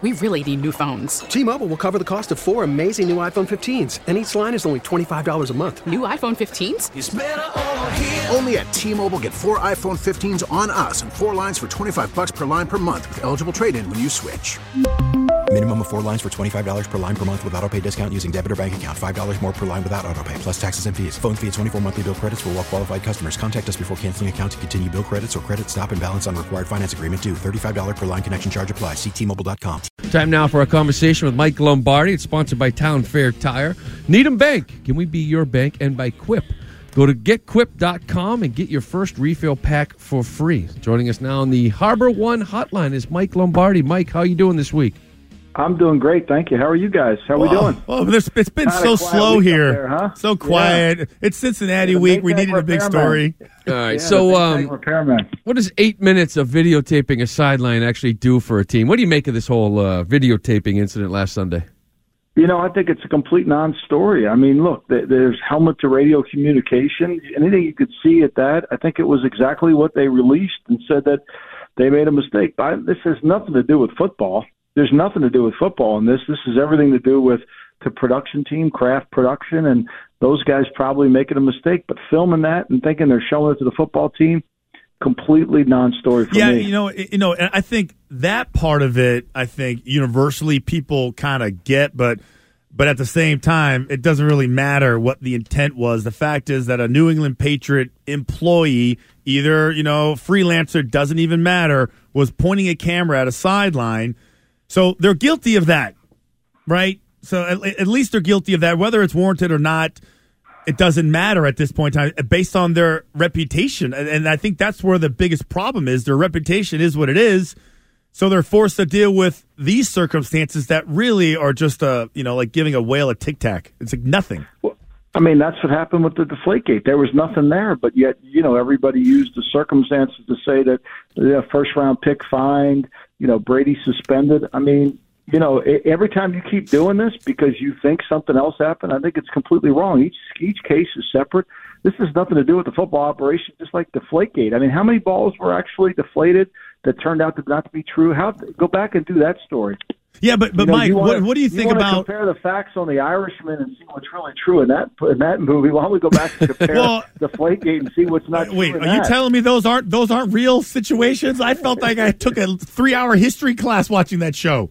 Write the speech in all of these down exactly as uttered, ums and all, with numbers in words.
we really need new phones. T-Mobile will cover the cost of four amazing new iPhone fifteens, and each line is only twenty-five dollars a month. New iPhone fifteens? It's better over here. Only at T-Mobile, get four iPhone fifteens on us and four lines for twenty-five dollars per line per month with eligible trade-in when you switch. Minimum of four lines for twenty-five dollars per line per month with autopay discount using debit or bank account. five dollars more per line without autopay, plus taxes and fees. Phone fee at twenty-four monthly bill credits for well-qualified customers. Contact us before canceling account to continue bill credits or credit stop and balance on required finance agreement due. thirty-five dollars per line connection charge applies. See T Mobile dot com. Time now for a conversation with Mike Lombardi. It's sponsored by Town Fair Tire. Needham Bank. Can we be your bank? And by Quip. Go to get quip dot com and get your first refill pack for free. Joining us now on the Harbor One hotline is Mike Lombardi. Mike, how are you doing this week? I'm doing great, thank you. How are you guys? How are we doing? Oh, it's been Kinda so slow here. There, huh? So quiet. Yeah. It's Cincinnati The week. We needed a big story. All right, yeah, so um, repairman. what does eight minutes of videotaping a sideline actually do for a team? What do you make of this whole uh, videotaping incident last Sunday? You know, I think it's a complete non-story. I mean, look, there's helmet-to-radio communication. Anything you could see at that, I think it was exactly what they released and said that they made a mistake. But this has nothing to do with football. There's nothing to do with football in this. This is everything to do with the production team, Kraft Production, and those guys probably making a mistake. But filming that and thinking they're showing it to the football team, completely non-story for yeah, me. Yeah, you know, you know, and I think that part of it, I think universally people kind of get, but but at the same time, it doesn't really matter what the intent was. The fact is that a New England Patriot employee, either, you know, freelancer, doesn't even matter, was pointing a camera at a sideline. So they're guilty of that, right? So at, at least they're guilty of that. Whether it's warranted or not, it doesn't matter at this point in time based on their reputation. And, and I think that's where the biggest problem is. Their reputation is what it is. So they're forced to deal with these circumstances that really are just, a, you know, like giving a whale a Tic Tac. It's like nothing. Well, I mean, that's what happened with the Deflategate. There was nothing there, but yet, you know, everybody used the circumstances to say that the first-round pick fined, you know, Brady suspended. I mean, you know, every time you keep doing this because you think something else happened, I think it's completely wrong. Each each case is separate. This has nothing to do with the football operation, just like Deflategate. I mean, how many balls were actually deflated that turned out to not to be true? How go back and do that story. Yeah, but but you know, Mike, wanna, what, what do you think you about compare the facts on The Irishman and see what's really true in that in that movie? Why don't we go back and compare well, Deflategate and see what's not? Wait, true are in you that? telling me those aren't those aren't real situations? I felt like I took a three-hour history class watching that show.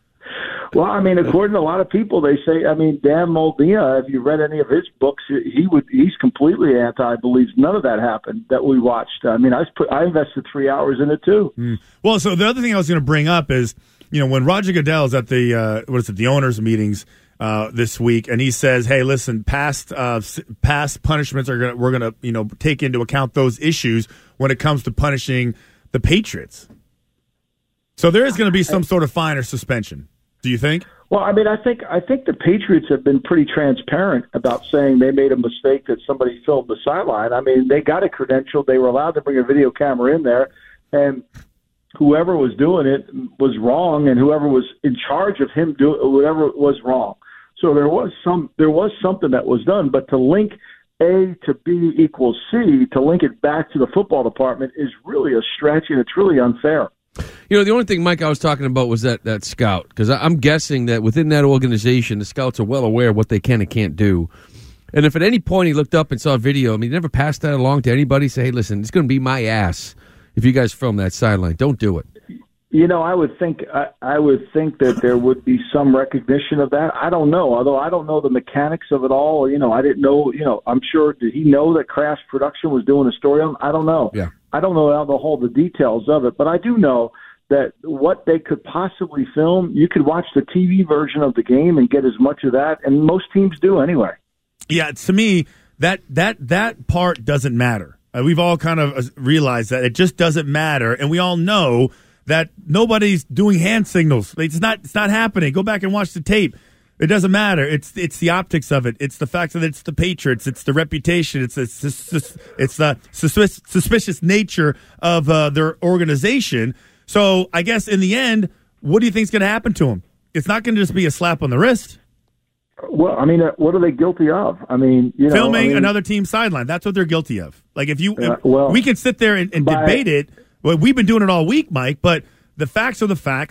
Well, I mean, according to a lot of people, they say, I mean, Dan Moldina, if you read any of his books, he would he's completely anti, believes none of that happened that we watched. I mean, I put I invested three hours in it too. Mm. Well, so the other thing I was going to bring up is, you know, when Roger Goodell's at the uh, what is it, the owners' meetings uh, this week, and he says, "Hey, listen, past uh, past punishments are gonna we're going to you know take into account those issues when it comes to punishing the Patriots." So there is going to be some sort of fine or suspension. Do you think? Well, I mean, I think I think the Patriots have been pretty transparent about saying they made a mistake that somebody filmed the sideline. I mean, they got a credential. They were allowed to bring a video camera in there, and whoever was doing it was wrong, and whoever was in charge of him doing whatever was wrong. So there was some there was something that was done, but to link A to B equals C, to link it back to the football department is really a stretch, and it's really unfair. You know, the only thing, Mike, I was talking about was that, that scout, because I'm guessing that within that organization, the scouts are well aware of what they can and can't do. And if at any point he looked up and saw a video, I mean, he never passed that along to anybody, say, hey, listen, it's going to be my ass if you guys film that sideline. Don't do it. You know, I would think I, I would think that there would be some recognition of that. I don't know, although I don't know the mechanics of it all. You know, I didn't know. You know, I'm sure. Did he know that Kraft Production was doing a story on? I don't know. Yeah. I don't know all the whole the details of it, but I do know that what they could possibly film, you could watch the T V version of the game and get as much of that, and most teams do anyway. Yeah, to me, that that that part doesn't matter. Uh, we've all kind of realized that it just doesn't matter, and we all know that nobody's doing hand signals. It's not it's not happening. Go back and watch the tape. It doesn't matter. It's it's the optics of it. It's the fact that it's the Patriots. It's the reputation. It's it's, it's, it's the suspicious, suspicious nature of uh, their organization. So I guess in the end, what do you think is going to happen to them? It's not going to just be a slap on the wrist. Well, I mean, uh, what are they guilty of? I mean, you know, filming I mean, another team's sideline. That's what they're guilty of. Like if you, uh, if, well, we can sit there and, and by, debate it. Well, we've been doing it all week, Mike. But the facts are the facts,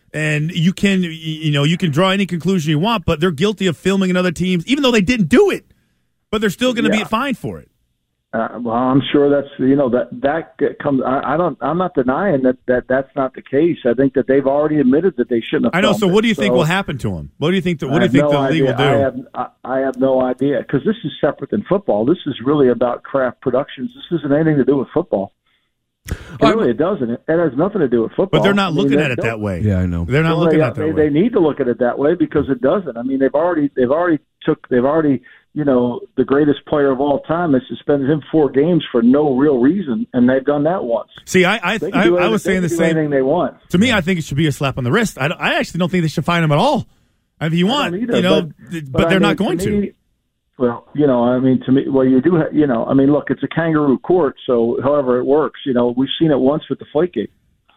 And you can, you know, you can draw any conclusion you want, but they're guilty of filming in other teams, even though they didn't do it. But they're still going to yeah. be fined for it. Uh, well, I'm sure that's you know that that comes. I, I don't. I'm not denying that, that that's not the case. I think that they've already admitted that they shouldn't have. I know. So, what do you it, think so will happen to them? What do you think? The, what do you think no the league will do? I have, I, I have no idea because this is separate than football. This is really about Kraft Productions. This isn't anything to do with football. Really, it doesn't. It has nothing to do with football. But they're not I mean, looking they at it that way. Yeah, I know. They're not well, looking they, at it that they, way. They need to look at it that way because it doesn't. I mean, they've already they've already took they've already you know the greatest player of all time. They suspended him four games for no real reason, and they've done that once. See, I I, I, I was saying the same thing they want. To me, I think it should be a slap on the wrist. I, I actually don't think they should fine him at all. If you want, either, you know, but, but, but they're I mean, not going to. Me, to. Well, you know, I mean, to me, well, you do, have, you know, I mean, look, it's a kangaroo court, so however it works, you know, we've seen it once with the Deflategate.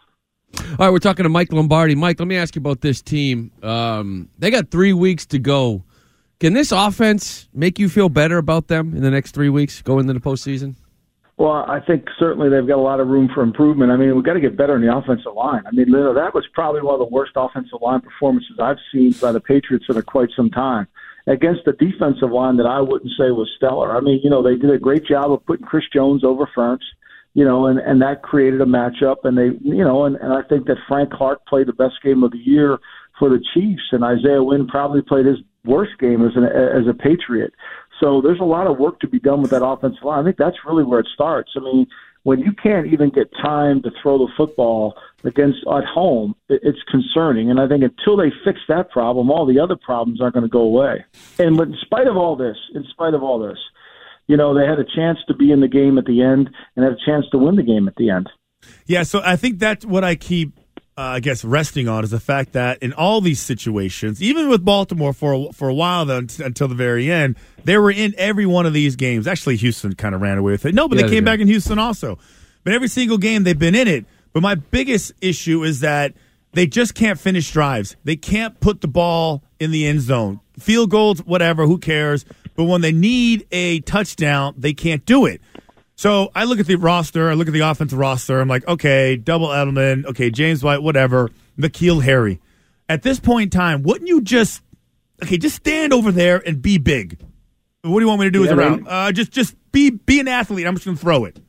All right, we're talking to Mike Lombardi. Mike, let me ask you about this team. Um, they got three weeks to go. Can this offense make you feel better about them in the next three weeks going into the postseason? Well, I think certainly they've got a lot of room for improvement. I mean, we've got to get better in the offensive line. I mean, you know, that was probably one of the worst offensive line performances I've seen by the Patriots in quite some time. Against the defensive line that I wouldn't say was stellar. I mean, you know, they did a great job of putting Chris Jones over Ferentz, you know, and, and that created a matchup. And they, you know, and, and I think that Frank Clark played the best game of the year for the Chiefs, and Isaiah Wynn probably played his worst game as an as a Patriot. So there's a lot of work to be done with that offensive line. I think that's really where it starts. I mean, when you can't even get time to throw the football against at home, it's concerning. And I think until they fix that problem, all the other problems aren't going to go away. And in spite of all this, in spite of all this, you know, they had a chance to be in the game at the end and had a chance to win the game at the end. Yeah, so I think that's what I keep, uh, I guess, resting on is the fact that in all these situations, even with Baltimore for a, for a while though, until the very end, they were in every one of these games. Actually, Houston kind of ran away with it. No, but yeah, they came they back in Houston also. But every single game they've been in it. But my biggest issue is that they just can't finish drives. They can't put the ball in the end zone. Field goals, whatever, who cares? But when they need a touchdown, they can't do it. So I look at the roster, I look at the offensive roster, I'm like, okay, double Edelman, okay, James White, whatever, N'Keal Harry. At this point in time, wouldn't you just, okay, just stand over there and be big? What do you want me to do yeah, as around? Uh, just just be be an athlete. I'm just going to throw it.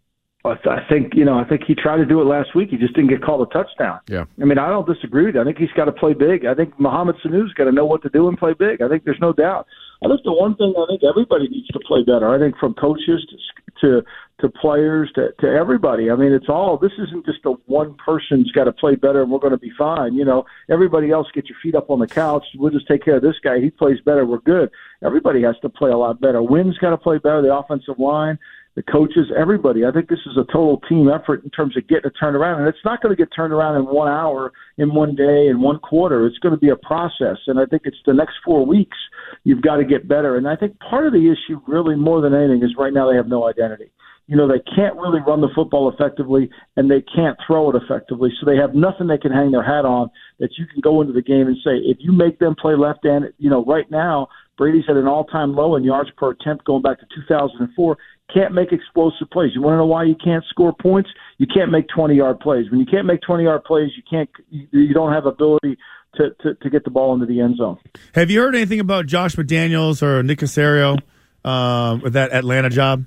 I think, you know, I think he tried to do it last week. He just didn't get called a touchdown. Yeah. I mean, I don't disagree with you. I think he's got to play big. I think Mohamed Sanu's got to know what to do and play big. I think there's no doubt. I think the one thing I think everybody needs to play better. I think from coaches to to, to players to, to everybody. I mean, it's all, this isn't just a one person's got to play better and we're going to be fine. You know, everybody else get your feet up on the couch. We'll just take care of this guy. He plays better. We're good. Everybody has to play a lot better. Wynn's got to play better. The offensive line, the coaches, everybody. I think this is a total team effort in terms of getting it turned around. And it's not going to get turned around in one hour, in one day, in one quarter. It's going to be a process. And I think it's the next four weeks you've got to get better. And I think part of the issue really more than anything is right now they have no identity. You know, they can't really run the football effectively and they can't throw it effectively. So they have nothing they can hang their hat on that you can go into the game and say, if you make them play left hand, you know, right now, Brady's at an all-time low in yards per attempt going back to two thousand four. Can't make explosive plays. You want to know why you can't score points? You can't make twenty-yard plays. When you can't make twenty-yard plays, you can't. You don't have ability to, to, to get the ball into the end zone. Have you heard anything about Josh McDaniels or Nick Caserio um, with that Atlanta job?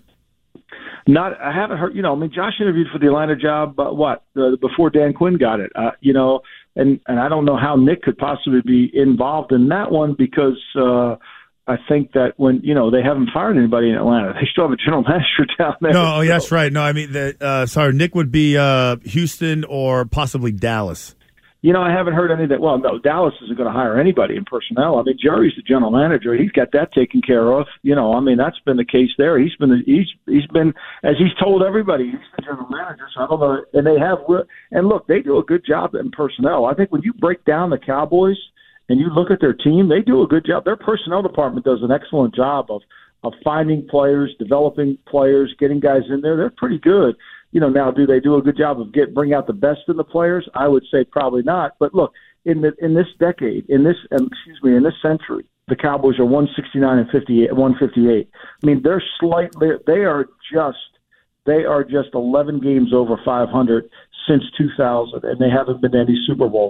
Not, I haven't heard. You know, I mean, Josh interviewed for the Atlanta job. Uh, what uh, before Dan Quinn got it? Uh, you know, and and I don't know how Nick could possibly be involved in that one because. Uh, I think that when, you know, they haven't fired anybody in Atlanta. They still have a general manager down there. No, oh, that's right. No, I mean, the, uh, sorry, Nick would be uh, Houston or possibly Dallas. You know, I haven't heard any of that. Well, no, Dallas isn't going to hire anybody in personnel. I mean, Jerry's the general manager. He's got that taken care of. You know, I mean, that's been the case there. He's been, he's, he's been, as he's told everybody, he's the general manager. So I don't know. And they have, and look, they do a good job in personnel. I think when you break down the Cowboys, and you look at their team, they do a good job. Their personnel department does an excellent job of of finding players, developing players, getting guys in there. They're pretty good. You know, now do they do a good job of get bring out the best in the players? I would say probably not. But look, in the in this decade, in this um, excuse me, in this century, the Cowboys are one sixty-nine and fifty-eight, one fifty-eight. I mean, they're slightly they are just they are just eleven games over five hundred since two thousand, and they haven't been to any Super Bowls.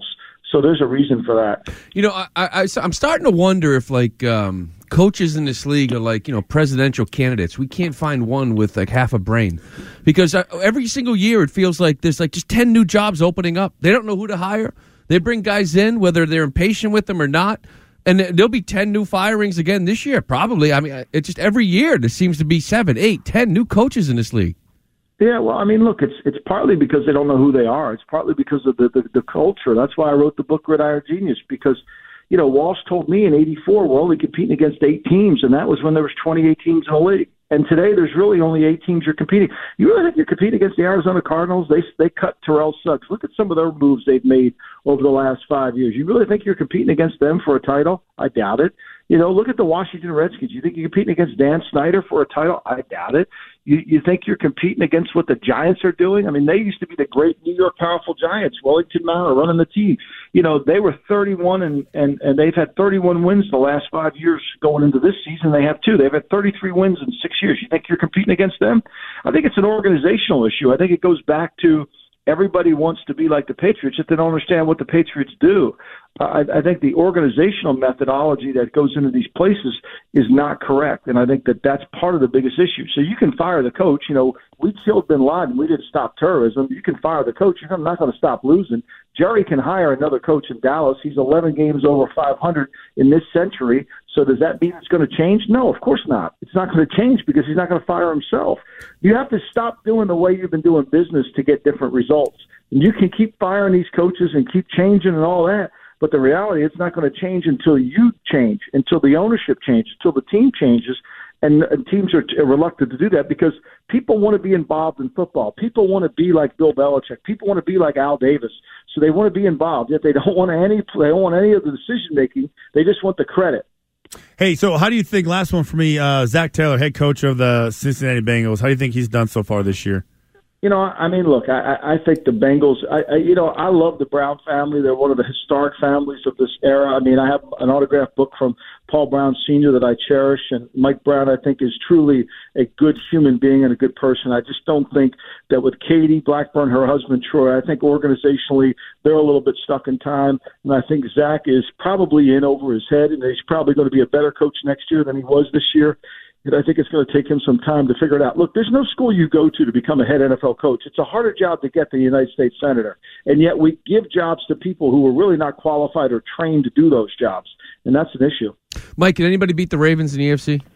So there's a reason for that. You know, I, I, I'm starting to wonder if, like, um, coaches in this league are like, you know, presidential candidates. We can't find one with, like, half a brain. Because every single year it feels like there's, like, just ten new jobs opening up. They don't know who to hire. They bring guys in, whether they're impatient with them or not. And there'll be ten new firings again this year, probably. I mean, it's just every year there seems to be seven, eight, ten new coaches in this league. Yeah, well, I mean, look, it's it's partly because they don't know who they are. It's partly because of the, the, the culture. That's why I wrote the book Gridiron Genius, because, you know, Walsh told me in eighty-four we're only competing against eight teams, and that was when there was twenty-eight teams in the league. And today there's really only eight teams you're competing. You really think you're competing against the Arizona Cardinals? They they cut Terrell Suggs. Look at some of their moves they've made over the last five years. You really think you're competing against them for a title? I doubt it. You know, look at the Washington Redskins. You think you're competing against Dan Snyder for a title? I doubt it. You you think you're competing against what the Giants are doing? I mean, they used to be the great New York powerful Giants. Wellington Manor running the team. You know, they were thirty-one, and, and, and they've had thirty-one wins the last five years going into this season. They have two. They've had thirty-three wins in six years. You think you're competing against them? I think it's an organizational issue. I think it goes back to everybody wants to be like the Patriots, if they don't understand what the Patriots do. Uh, I, I think the organizational methodology that goes into these places is not correct, and I think that that's part of the biggest issue. So you can fire the coach. You know, we killed bin Laden. We didn't stop terrorism. You can fire the coach. You're not going to stop losing. Jerry can hire another coach in Dallas. He's eleven games over five hundred in this century. So does that mean it's going to change? No, of course not. It's not going to change because he's not going to fire himself. You have to stop doing the way you've been doing business to get different results. And you can keep firing these coaches and keep changing and all that, but the reality, it's not going to change until you change, until the ownership changes, until the team changes. And, and teams are, are reluctant to do that because people want to be involved in football. People want to be like Bill Belichick. People want to be like Al Davis. So they want to be involved. Yet they don't want any. They don't want any of the decision making. They just want the credit. Hey, so how do you think? Last one for me, uh, Zach Taylor, head coach of the Cincinnati Bengals. How do you think he's done so far this year? You know, I mean, look, I, I think the Bengals, I, I, you know, I love the Brown family. They're one of the historic families of this era. I mean, I have an autographed book from Paul Brown Senior that I cherish, and Mike Brown, I think, is truly a good human being and a good person. I just don't think that with Katie Blackburn, her husband, Troy, I think organizationally they're a little bit stuck in time, and I think Zach is probably in over his head, and he's probably going to be a better coach next year than he was this year. And I think it's going to take him some time to figure it out. Look, there's no school you go to to become a head N F L coach. It's a harder job to get than a United States Senator. And yet we give jobs to people who are really not qualified or trained to do those jobs. And that's an issue. Mike, can anybody beat the Ravens in the A F C?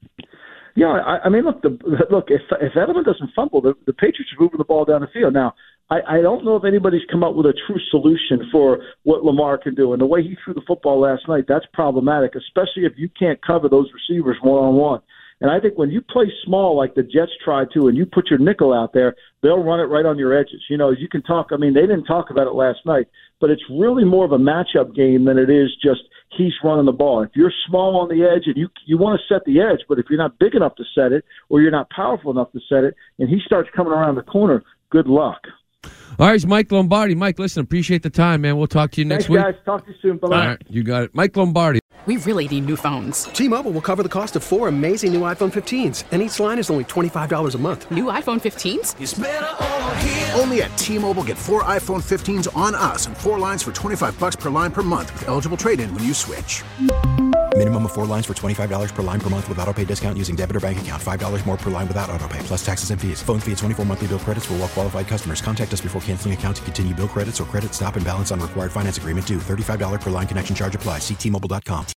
Yeah, I, I mean, look, the, look. If if Edelman doesn't fumble, the, the Patriots are moving the ball down the field. Now, I, I don't know if anybody's come up with a true solution for what Lamar can do. And the way he threw the football last night, that's problematic, especially if you can't cover those receivers one-on-one. And I think when you play small like the Jets tried to and you put your nickel out there, they'll run it right on your edges. You know, you can talk. I mean, they didn't talk about it last night, but it's really more of a matchup game than it is just he's running the ball. If you're small on the edge and you you want to set the edge, but if you're not big enough to set it or you're not powerful enough to set it and he starts coming around the corner, good luck. All right, it's Mike Lombardi. Mike, listen, appreciate the time, man. We'll talk to you next Thanks, week. guys. Talk to you soon. Bye-bye. All right, you got it. Mike Lombardi. We really need new phones. T-Mobile will cover the cost of four amazing new iPhone fifteens, and each line is only twenty-five dollars a month. New iPhone fifteens? It's better over here. Only at T-Mobile, get four iPhone fifteens on us and four lines for twenty-five bucks per line per month with eligible trade-in when you switch. Minimum of four lines for twenty-five dollars per line per month with autopay discount using debit or bank account. five dollars more per line without autopay, plus taxes and fees. Phone fee at twenty-four monthly bill credits for well-qualified customers. Contact us before canceling account to continue bill credits or credit stop and balance on required finance agreement due. thirty-five dollars per line connection charge applies. See T Mobile dot com.